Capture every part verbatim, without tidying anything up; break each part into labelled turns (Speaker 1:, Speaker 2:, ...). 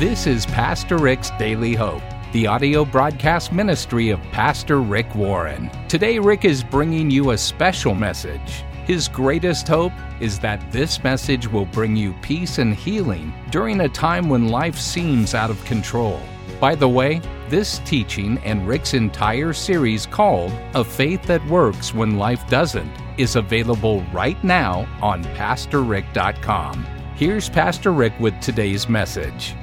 Speaker 1: This is Pastor Rick's Daily Hope, the audio broadcast ministry of Pastor Rick Warren. Today, Rick is bringing you a special message. His greatest hope is that this message will bring you peace and healing during a time when life seems out of control. By the way, this teaching and Rick's entire series called A Faith That Works When Life Doesn't is available right now on pastor rick dot com. Here's Pastor Rick with today's message.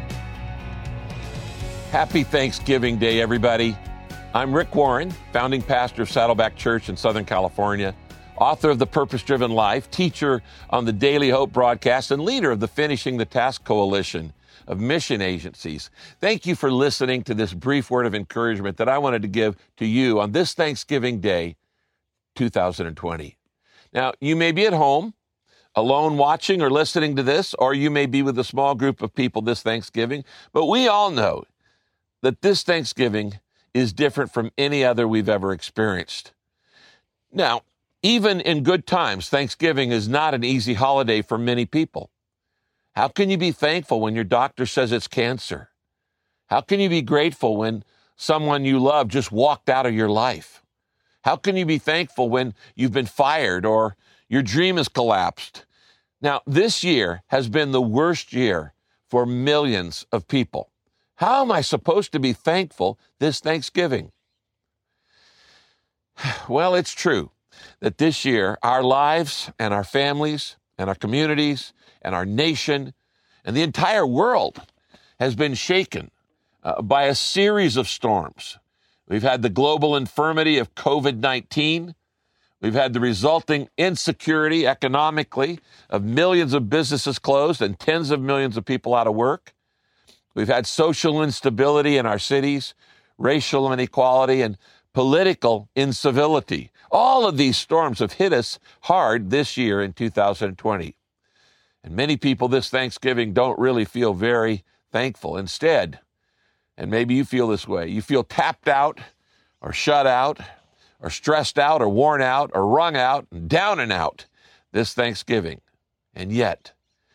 Speaker 2: Happy Thanksgiving Day, everybody. I'm Rick Warren, founding pastor of Saddleback Church in Southern California, author of The Purpose-Driven Life, teacher on the Daily Hope broadcast, and leader of the Finishing the Task Coalition of mission agencies. Thank you for listening to this brief word of encouragement that I wanted to give to you on this Thanksgiving Day, two thousand twenty. Now, you may be at home, alone watching or listening to this, or you may be with a small group of people this Thanksgiving, but we all know that this Thanksgiving is different from any other we've ever experienced. Now, even in good times, Thanksgiving is not an easy holiday for many people. How can you be thankful when your doctor says it's cancer? How can you be grateful when someone you love just walked out of your life? How can you be thankful when you've been fired or your dream has collapsed? Now, this year has been the worst year for millions of people. How am I supposed to be thankful this Thanksgiving? Well, it's true that this year our lives and our families and our communities and our nation and the entire world has been shaken uh, by a series of storms. We've had the global infirmity of covid nineteen. We've had the resulting insecurity economically of millions of businesses closed and tens of millions of people out of work. We've had social instability in our cities, racial inequality, and political incivility. All of these storms have hit us hard this year in two thousand twenty. And many people this Thanksgiving don't really feel very thankful. Instead, and maybe you feel this way, you feel tapped out or shut out or stressed out or worn out or wrung out and down and out this Thanksgiving. And yet,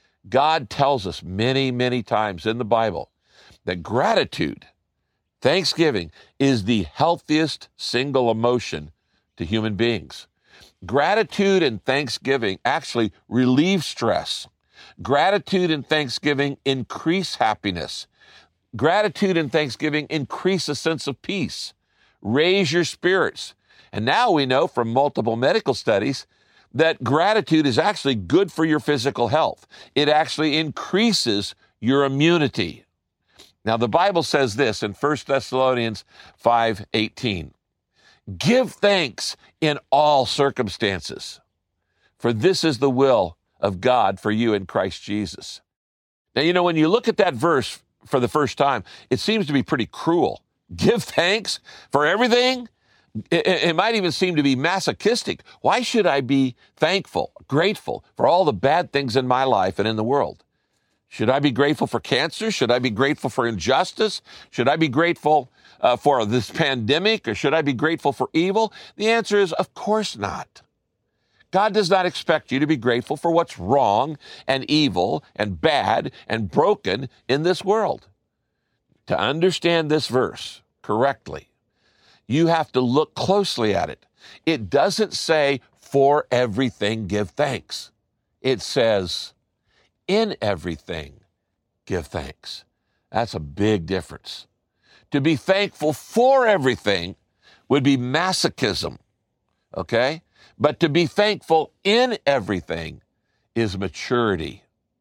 Speaker 2: God tells us many, many times in the Bible that gratitude, thanksgiving, is the healthiest single emotion to human beings. Gratitude and thanksgiving actually relieve stress. Gratitude and thanksgiving increase happiness. Gratitude and thanksgiving increase a sense of peace, raise your spirits. And now we know from multiple medical studies that gratitude is actually good for your physical health. It actually increases your immunity. Now, the Bible says this in First Thessalonians five eighteen. Give thanks in all circumstances, for this is the will of God for you in Christ Jesus. Now, you know, when you look at that verse for the first time, it seems to be pretty cruel. Give thanks for everything? It, it might even seem to be masochistic. Why should I be thankful, grateful for all the bad things in my life and in the world? Should I be grateful for cancer? Should I be grateful for injustice? Should I be grateful uh, for this pandemic? Or should I be grateful for evil? The answer is, of course not. God does not expect you to be grateful for what's wrong and evil and bad and broken in this world. To understand this verse correctly, you have to look closely at it. It doesn't say, for everything give thanks. It says, in everything give thanks. That's a big difference. To be thankful for everything would be masochism, okay? But to be thankful in everything is maturity.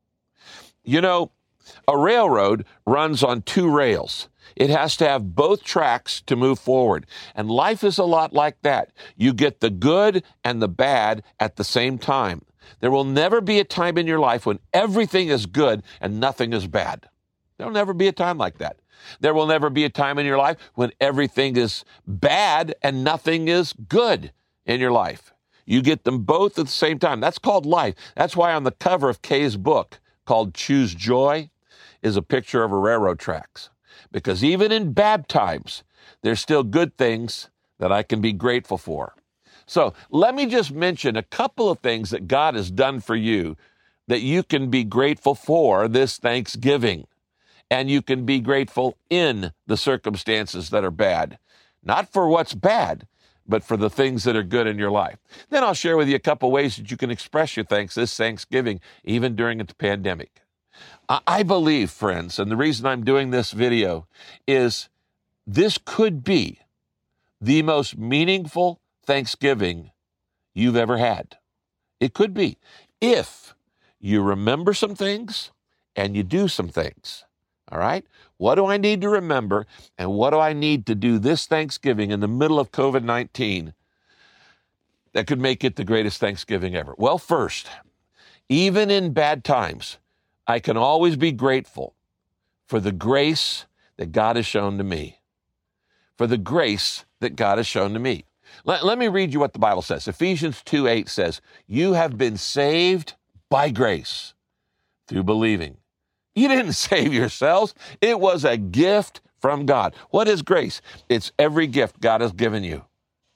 Speaker 2: You know, a railroad runs on two rails. It has to have both tracks to move forward. And life is a lot like that. You get the good and the bad at the same time. There will never be a time in your life when everything is good and nothing is bad. There will never be a time like that. There will never be a time in your life when everything is bad and nothing is good in your life. You get them both at the same time. That's called life. That's why on the cover of Kay's book called Choose Joy is a picture of a railroad tracks. Because even in bad times, there's still good things that I can be grateful for. So let me just mention a couple of things that God has done for you that you can be grateful for this Thanksgiving. and you can be grateful in the circumstances that are bad. Not for what's bad, but for the things that are good in your life. Then I'll share with you a couple ways that you can express your thanks this Thanksgiving, even during the pandemic. I believe, friends, and the reason I'm doing this video is this could be the most meaningful Thanksgiving you've ever had. It could be if you remember some things and you do some things. All right? What do I need to remember, and what do I need to do this Thanksgiving in the middle of covid nineteen that could make it the greatest Thanksgiving ever? Well, first, even in bad times, I can always be grateful for the grace that God has shown to me. For the grace that God has shown to me. Let, let me read you what the Bible says. Ephesians two eight says, "You have been saved by grace through believing." You didn't save yourselves. It was a gift from God. What is grace? It's every gift God has given you.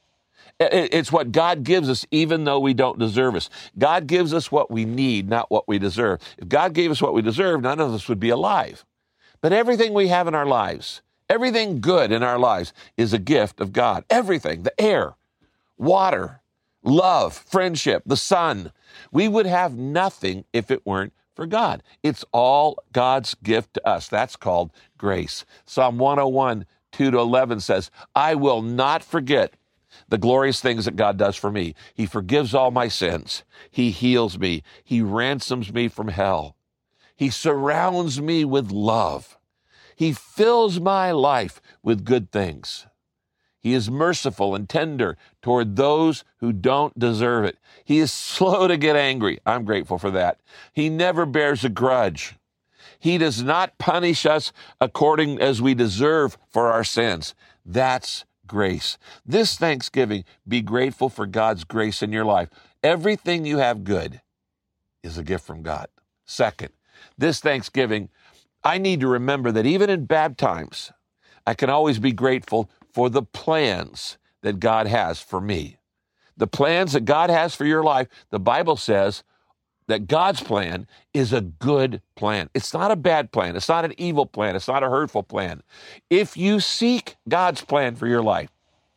Speaker 2: It's what God gives us even though we don't deserve it. God gives us what we need, not what we deserve. If God gave us what we deserve, none of us would be alive. But everything we have in our lives, everything good in our lives is a gift of God. Everything, the air, water, love, friendship, the sun. We would have nothing if it weren't for God. It's all God's gift to us. That's called grace. Psalm one oh one, two to eleven says, "I will not forget the glorious things that God does for me. He forgives all my sins. He heals me. He ransoms me from hell. He surrounds me with love. He fills my life with good things. He is merciful and tender toward those who don't deserve it. He is slow to get angry." I'm grateful for that. "He never bears a grudge. He does not punish us according as we deserve for our sins." That's grace. This Thanksgiving, be grateful for God's grace in your life. Everything you have good is a gift from God. Second, this Thanksgiving, I need to remember that even in bad times, I can always be grateful for the plans that God has for me. The plans that God has for your life, the Bible says that God's plan is a good plan. It's not a bad plan. It's not an evil plan. It's not a hurtful plan. If you seek God's plan for your life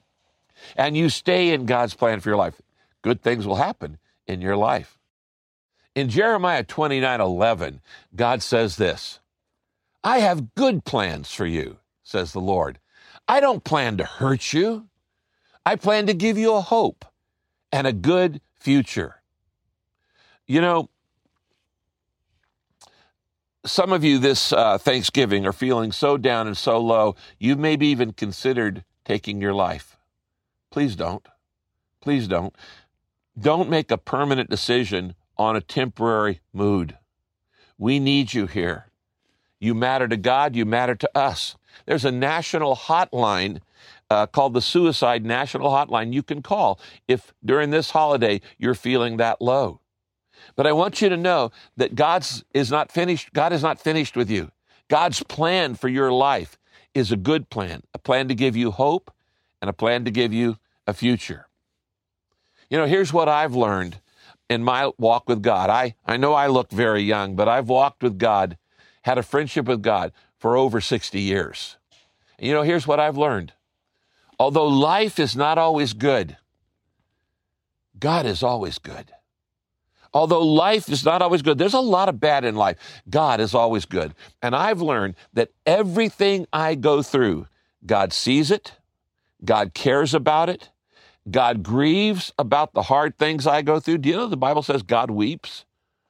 Speaker 2: and you stay in God's plan for your life, good things will happen in your life. In Jeremiah twenty-nine eleven, God says this, "I have good plans for you, says the Lord. I don't plan to hurt you. I plan to give you a hope and a good future." You know, some of you this uh, Thanksgiving are feeling so down and so low, you've maybe even considered taking your life. Please don't. Please don't. Don't make a permanent decision on a temporary mood. We need you here. You matter to God. You matter to us. There's a national hotline uh, called the Suicide National Hotline you can call if during this holiday you're feeling that low. But I want you to know that God's is not finished. God is not finished with you. God's plan for your life is a good plan, a plan to give you hope and a plan to give you a future. You know, here's what I've learned in my walk with God. I, I know I look very young, but I've walked with God, had a friendship with God for over sixty years. And you know, here's what I've learned. Although life is not always good, God is always good. Although life is not always good, there's a lot of bad in life. God is always good. And I've learned that everything I go through, God sees it, God cares about it, God grieves about the hard things I go through. Do you know the Bible says God weeps?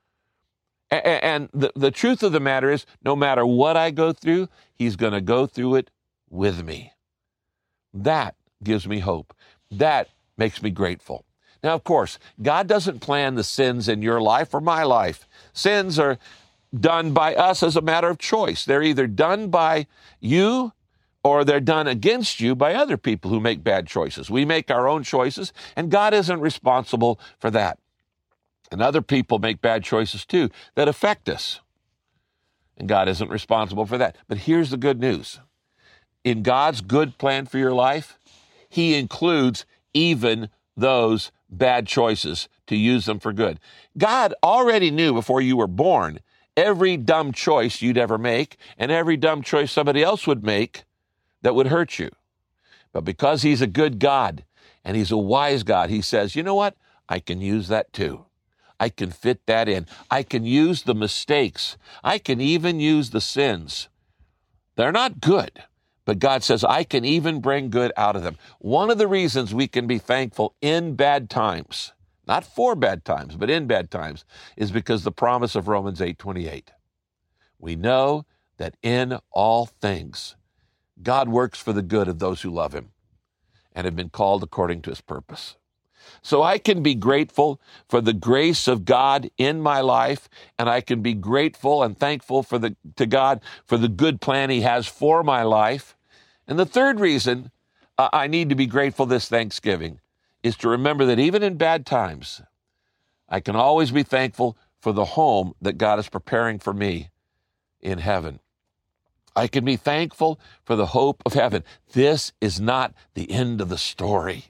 Speaker 2: And the, the truth of the matter is, no matter what I go through, He's going to go through it with me. That gives me hope. That makes me grateful. Now, of course, God doesn't plan the sins in your life or my life. Sins are done by us as a matter of choice. They're either done by you or they're done against you by other people who make bad choices. We make our own choices, and God isn't responsible for that. And other people make bad choices too that affect us, and God isn't responsible for that. But here's the good news. In God's good plan for your life, He includes even those bad choices to use them for good. God already knew before you were born every dumb choice you'd ever make and every dumb choice somebody else would make that would hurt you. But because he's a good God and he's a wise God, he says, you know what? I can use that too. I can fit that in. I can use the mistakes. I can even use the sins. They're not good, but God says I can even bring good out of them. One of the reasons we can be thankful in bad times, not for bad times, but in bad times, is because the promise of Romans eight twenty-eight. We know that in all things, God works for the good of those who love him and have been called according to his purpose. So I can be grateful for the grace of God in my life, and I can be grateful and thankful for the to God for the good plan he has for my life. And the third reason uh, I need to be grateful this Thanksgiving is to remember that even in bad times, I can always be thankful for the home that God is preparing for me in heaven. I can be thankful for the hope of heaven. This is not the end of the story.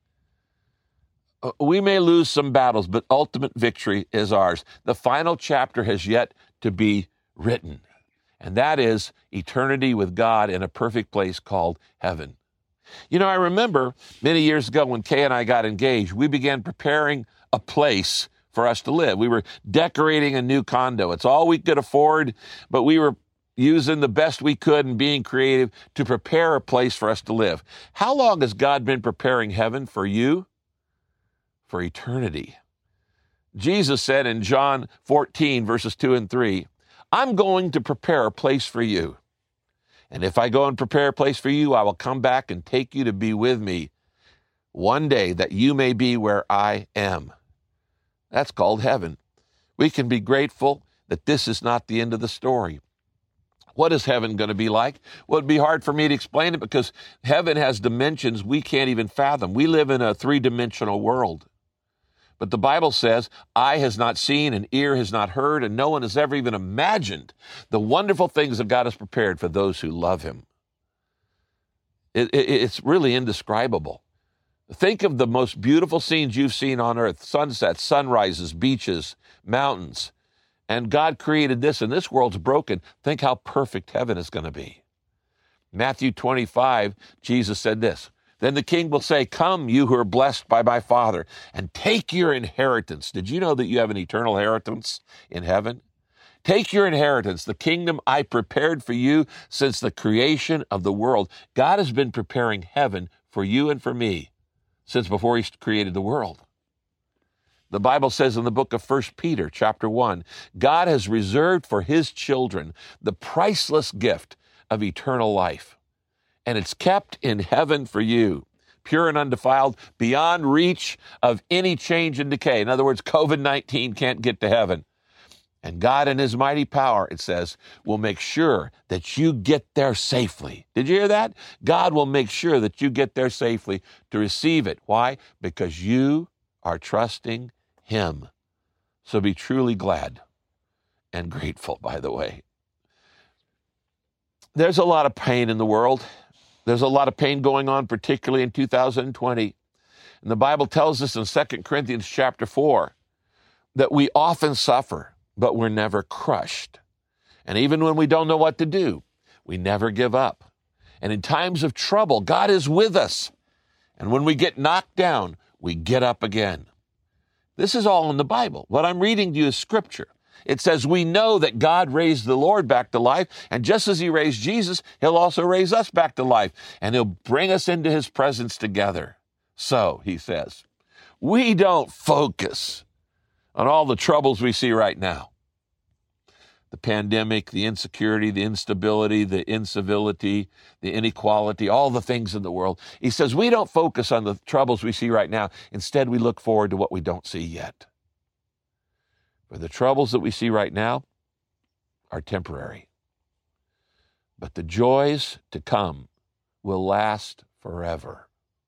Speaker 2: We may lose some battles, but ultimate victory is ours. The final chapter has yet to be written, and that is eternity with God in a perfect place called heaven. You know, I remember many years ago when Kay and I got engaged, we began preparing a place for us to live. We were decorating a new condo. It's all we could afford, but we were using the best we could and being creative to prepare a place for us to live. How long has God been preparing heaven for you? For eternity. Jesus said in John fourteen, verses two and three, I'm going to prepare a place for you. And if I go and prepare a place for you, I will come back and take you to be with me one day, that you may be where I am. That's called heaven. We can be grateful that this is not the end of the story. What is heaven going to be like? Well, it'd be hard for me to explain it because heaven has dimensions we can't even fathom. We live in a three-dimensional world. But the Bible says, eye has not seen and ear has not heard, and no one has ever even imagined the wonderful things that God has prepared for those who love him. It, it, it's really indescribable. Think of the most beautiful scenes you've seen on earth: sunsets, sunrises, beaches, mountains. And God created this, and this world's broken. Think how perfect heaven is going to be. Matthew twenty-five, Jesus said this, then the king will say, come, you who are blessed by my Father, and take your inheritance. Did you know that you have an eternal inheritance in heaven? Take your inheritance, the kingdom I prepared for you since the creation of the world. God has been preparing heaven for you and for me since before he created the world. The Bible says in the book of First Peter, chapter one, God has reserved for his children the priceless gift of eternal life. And it's kept in heaven for you, pure and undefiled, beyond reach of any change and decay. In other words, covid nineteen can't get to heaven. And God in his mighty power, it says, will make sure that you get there safely. Did you hear that? God will make sure that you get there safely to receive it. Why? Because you are trusting him. So be truly glad and grateful, by the way. There's a lot of pain in the world. There's a lot of pain going on, particularly in two thousand twenty. And the Bible tells us in Second Corinthians chapter four that we often suffer, but we're never crushed. And even when we don't know what to do, we never give up. And in times of trouble, God is with us. And when we get knocked down, we get up again. This is all in the Bible. What I'm reading to you is scripture. It says we know that God raised the Lord back to life, and just as he raised Jesus, he'll also raise us back to life, and he'll bring us into his presence together. So, he says, we don't focus on all the troubles we see right now. The pandemic, the insecurity, the instability, the incivility, the inequality, all the things in the world. He says we don't focus on the troubles we see right now. Instead, we look forward to what we don't see yet. For the troubles that we see right now are temporary. But the joys to come will last forever.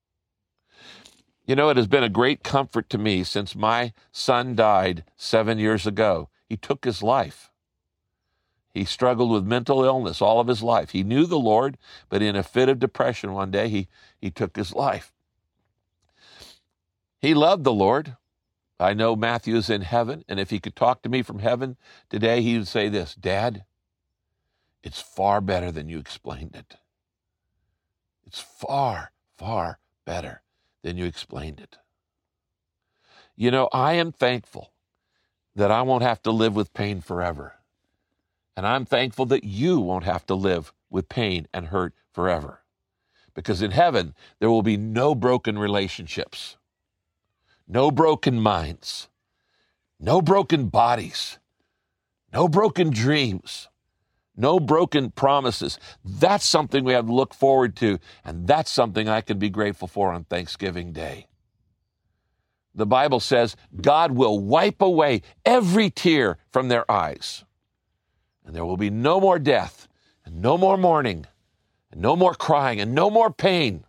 Speaker 2: You know, it has been a great comfort to me since my son died seven years ago. He took his life. He struggled with mental illness all of his life. He knew the Lord, but in a fit of depression one day, he, he took his life. He loved the Lord. I know Matthew is in heaven, and if he could talk to me from heaven today, he would say this: Dad, it's far better than you explained it. It's far, far better than you explained it. You know, I am thankful that I won't have to live with pain forever. And I'm thankful that you won't have to live with pain and hurt forever. Because in heaven, there will be no broken relationships, no broken minds, no broken bodies, no broken dreams, no broken promises. That's something we have to look forward to, and that's something I can be grateful for on Thanksgiving Day. The Bible says God will wipe away every tear from their eyes, and there will be no more death, and no more mourning, and no more crying, and no more pain.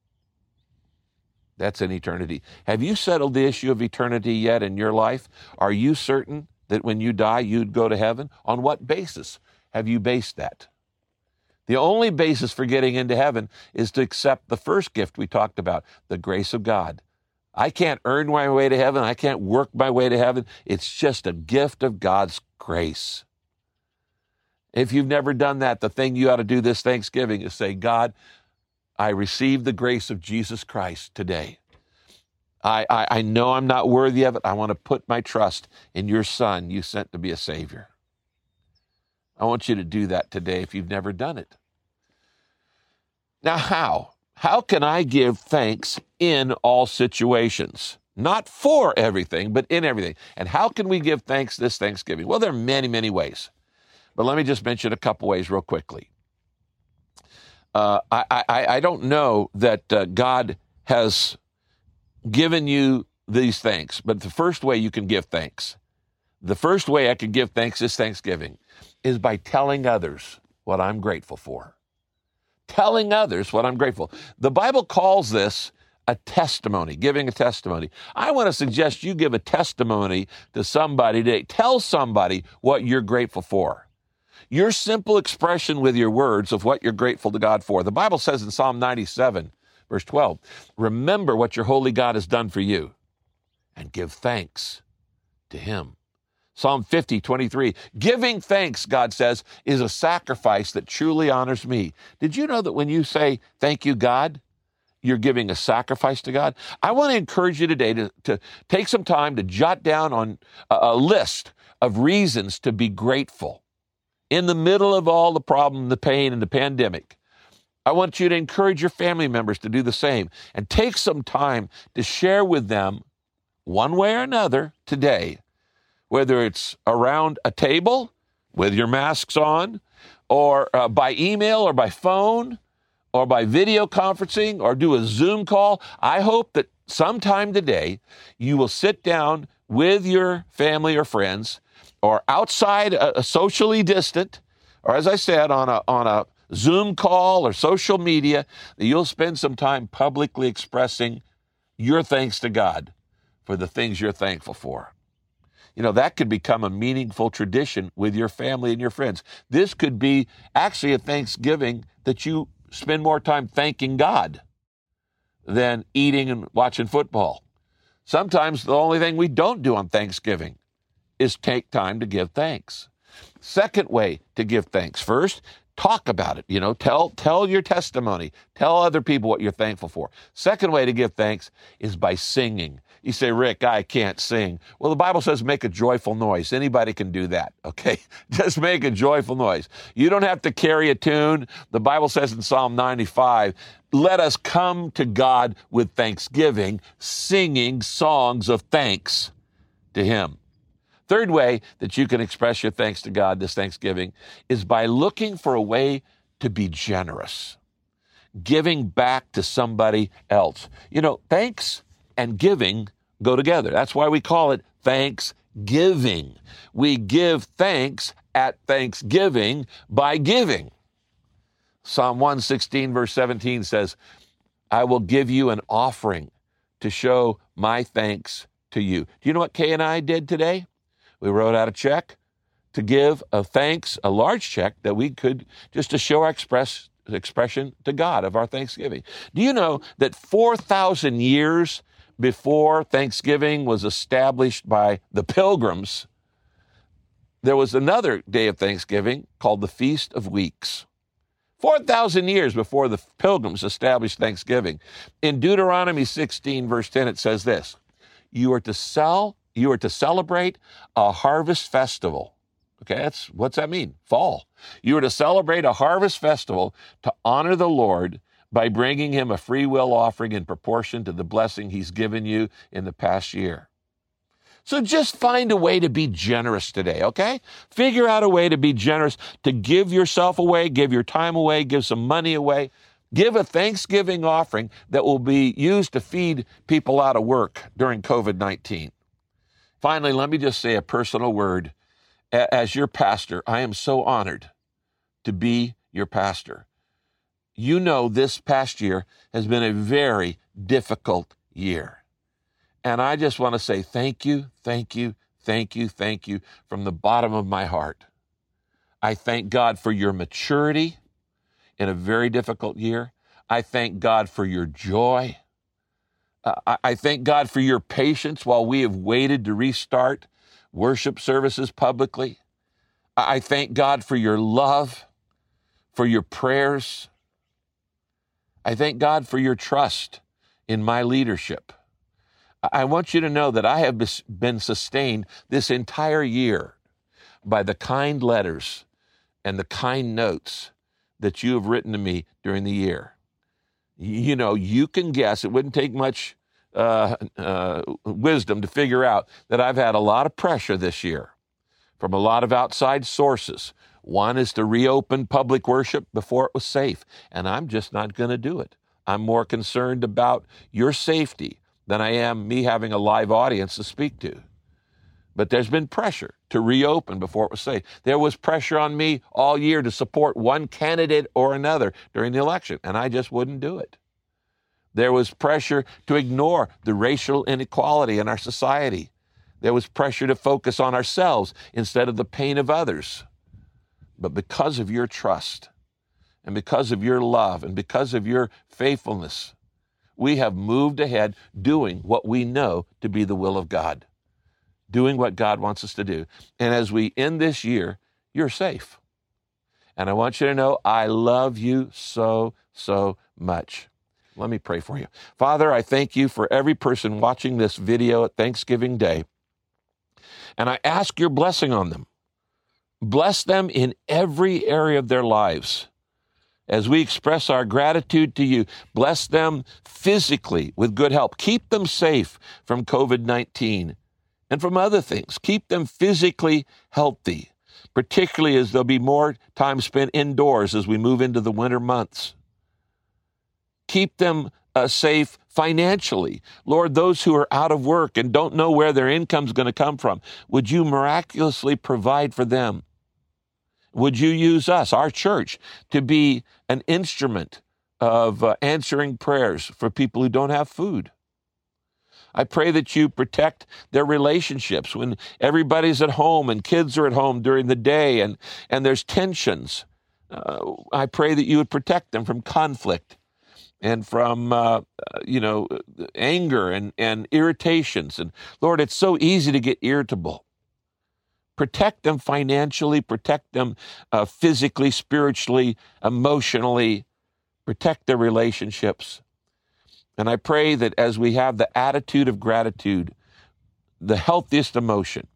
Speaker 2: That's in eternity. Have you settled the issue of eternity yet in your life? Are you certain that when you die, you'd go to heaven? On what basis have you based that? The only basis for getting into heaven is to accept the first gift we talked about, the grace of God. I can't earn my way to heaven. I can't work my way to heaven. It's just a gift of God's grace. If you've never done that, the thing you ought to do this Thanksgiving is say, God, I receive the grace of Jesus Christ today. I, I, I know I'm not worthy of it. I want to put my trust in your Son you sent to be a Savior. I want you to do that today if you've never done it. Now, how? How can I give thanks in all situations? Not for everything, but in everything. And how can we give thanks this Thanksgiving? Well, there are many, many ways. But let me just mention a couple ways real quickly. Uh, I, I, I don't know that uh, God has given you these thanks, but the first way you can give thanks, the first way I can give thanks this Thanksgiving is by telling others what I'm grateful for. Telling others what I'm grateful. The Bible calls this a testimony, giving a testimony. I want to suggest you give a testimony to somebody today. Tell somebody what you're grateful for. Your simple expression with your words of what you're grateful to God for. The Bible says in Psalm ninety-seven, verse twelve, remember what your holy God has done for you and give thanks to him. Psalm fifty, twenty-three, giving thanks, God says, is a sacrifice that truly honors me. Did you know that when you say, thank you, God, you're giving a sacrifice to God? I want to encourage you today to, to take some time to jot down on a, a list of reasons to be grateful. In the middle of all the problem, the pain, and the pandemic, I want you to encourage your family members to do the same and take some time to share with them, one way or another, today, whether it's around a table with your masks on, or uh, by email or by phone, or by video conferencing, or do a Zoom call. I hope that sometime today you will sit down with your family or friends, or outside, uh, socially distant, or as I said, on a on a Zoom call or social media, that you'll spend some time publicly expressing your thanks to God for the things you're thankful for. You know, that could become a meaningful tradition with your family and your friends. This could be actually a Thanksgiving that you spend more time thanking God than eating and watching football. Sometimes the only thing we don't do on Thanksgiving is take time to give thanks. Second way to give thanks. First, talk about it. You know, tell tell your testimony. Tell other people what you're thankful for. Second way to give thanks is by singing. You say, Rick, I can't sing. Well, the Bible says make a joyful noise. Anybody can do that, okay? Just make a joyful noise. You don't have to carry a tune. The Bible says in Psalm ninety-five, let us come to God with thanksgiving, singing songs of thanks to him. Third way that you can express your thanks to God this Thanksgiving is by looking for a way to be generous, giving back to somebody else. You know, thanks and giving go together. That's why we call it Thanksgiving. We give thanks at Thanksgiving by giving. Psalm one sixteen, verse seventeen says, I will give you an offering to show my thanks to you. Do you know what Kay and I did today? We wrote out a check to give a thanks, a large check that we could, just to show our express expression to God of our thanksgiving. Do you know that four thousand years before Thanksgiving was established by the Pilgrims, there was another day of Thanksgiving called the Feast of Weeks. four thousand years before the Pilgrims established Thanksgiving. In Deuteronomy sixteen, verse ten, it says this: You are to sell, you are to celebrate a harvest festival. Okay, that's, what's that mean? Fall. You are to celebrate a harvest festival to honor the Lord by bringing him a free will offering in proportion to the blessing he's given you in the past year. So just find a way to be generous today, okay? Figure out a way to be generous, to give yourself away, give your time away, give some money away. Give a Thanksgiving offering that will be used to feed people out of work during covid nineteen. Finally, let me just say a personal word. As your pastor, I am so honored to be your pastor. You know, this past year has been a very difficult year. And I just want to say thank you, thank you, thank you, thank you from the bottom of my heart. I thank God for your maturity in a very difficult year. I thank God for your joy. Uh, I thank God for your patience while we have waited to restart worship services publicly. I thank God for your love, for your prayers. I thank God for your trust in my leadership. I want you to know that I have been sustained this entire year by the kind letters and the kind notes that you have written to me during the year. You know, you can guess, it wouldn't take much uh, uh, wisdom to figure out that I've had a lot of pressure this year from a lot of outside sources. One is to reopen public worship before it was safe, and I'm just not going to do it. I'm more concerned about your safety than I am me having a live audience to speak to. But there's been pressure to reopen before it was safe. There was pressure on me all year to support one candidate or another during the election, and I just wouldn't do it. There was pressure to ignore the racial inequality in our society. There was pressure to focus on ourselves instead of the pain of others. But because of your trust, and because of your love, and because of your faithfulness, we have moved ahead doing what we know to be the will of God, doing what God wants us to do. And as we end this year, you're safe. And I want you to know I love you so, so much. Let me pray for you. Father, I thank you for every person watching this video at Thanksgiving Day. And I ask your blessing on them. Bless them in every area of their lives. As we express our gratitude to you, bless them physically with good health. Keep them safe from covid nineteen and from other things. Keep them physically healthy, particularly as there'll be more time spent indoors as we move into the winter months. Keep them uh, safe financially. Lord, those who are out of work and don't know where their income's going to come from, would you miraculously provide for them? Would you use us, our church, to be an instrument of uh, answering prayers for people who don't have food? I pray that you protect their relationships when everybody's at home and kids are at home during the day and, and there's tensions. Uh, I pray that you would protect them from conflict and from, uh, you know, anger and, and irritations. And Lord, it's so easy to get irritable. Protect them financially, protect them uh, physically, spiritually, emotionally, protect their relationships. And I pray that as we have the attitude of gratitude, the healthiest emotion,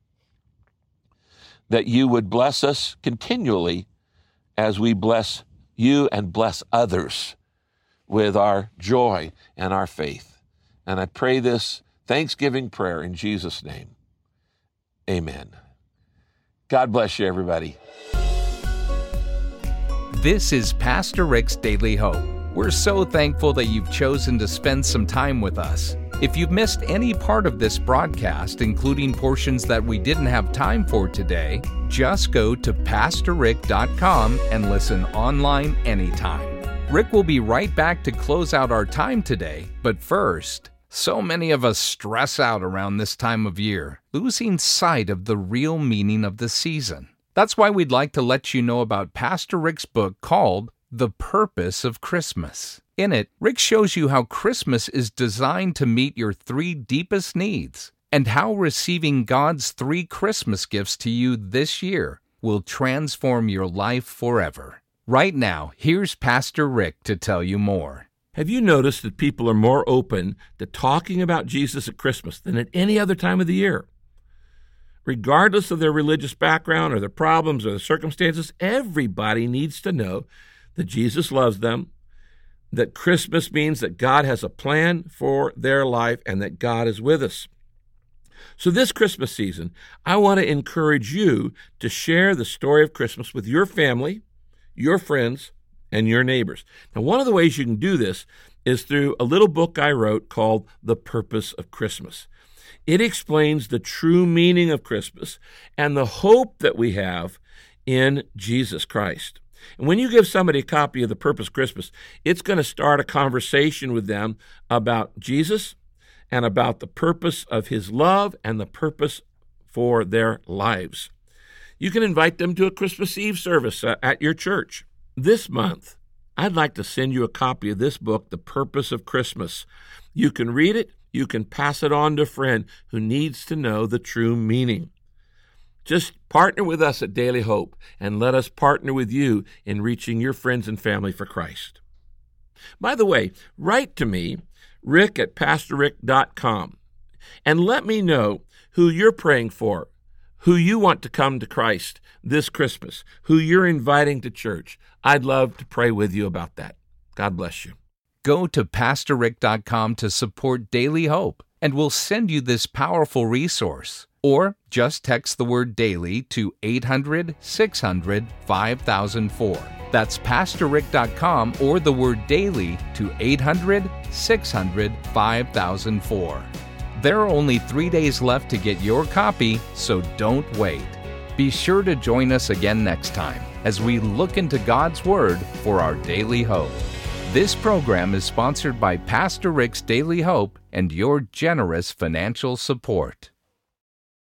Speaker 2: that you would bless us continually as we bless you and bless others with our joy and our faith. And I pray this Thanksgiving prayer in Jesus' name. Amen. God bless you, everybody.
Speaker 1: This is Pastor Rick's Daily Hope. We're so thankful that you've chosen to spend some time with us. If you've missed any part of this broadcast, including portions that we didn't have time for today, just go to pastor rick dot com and listen online anytime. Rick will be right back to close out our time today, but first, so many of us stress out around this time of year, losing sight of the real meaning of the season. That's why we'd like to let you know about Pastor Rick's book called The Purpose of Christmas. In it, Rick shows you how Christmas is designed to meet your three deepest needs, and how receiving God's three Christmas gifts to you this year will transform your life forever. Right now, here's Pastor Rick to tell you more.
Speaker 3: Have you noticed that people are more open to talking about Jesus at Christmas than at any other time of the year? Regardless of their religious background or their problems or their circumstances, everybody needs to know that Jesus loves them, that Christmas means that God has a plan for their life and that God is with us. So this Christmas season, I want to encourage you to share the story of Christmas with your family, your friends, and your neighbors. Now, one of the ways you can do this is through a little book I wrote called The Purpose of Christmas. It explains the true meaning of Christmas and the hope that we have in Jesus Christ. And when you give somebody a copy of The Purpose of Christmas, it's going to start a conversation with them about Jesus and about the purpose of his love and the purpose for their lives. You can invite them to a Christmas Eve service uh, at your church. This month, I'd like to send you a copy of this book, The Purpose of Christmas. You can read it. You can pass it on to a friend who needs to know the true meaning. Just partner with us at Daily Hope and let us partner with you in reaching your friends and family for Christ. By the way, write to me, rick at pastor rick dot com, and let me know who you're praying for, who you want to come to Christ this Christmas, who you're inviting to church. I'd love to pray with you about that. God bless you.
Speaker 1: Go to pastor rick dot com to support Daily Hope, and we'll send you this powerful resource. Or just text the word DAILY to eight hundred, six hundred, five thousand four. That's pastor rick dot com or the word DAILY to eight hundred, six hundred, five thousand four. There are only three days left to get your copy, so don't wait. Be sure to join us again next time as we look into God's Word for our daily hope. This program is sponsored by Pastor Rick's Daily Hope and your generous financial support.